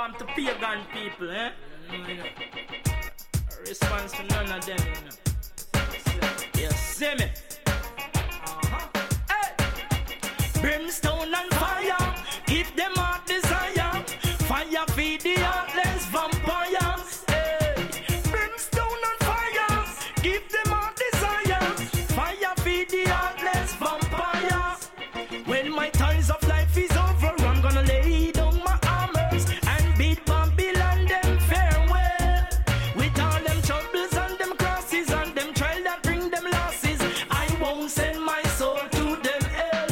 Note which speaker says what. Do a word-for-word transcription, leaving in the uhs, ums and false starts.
Speaker 1: conform to pagan people, eh? Response for none of them, you know.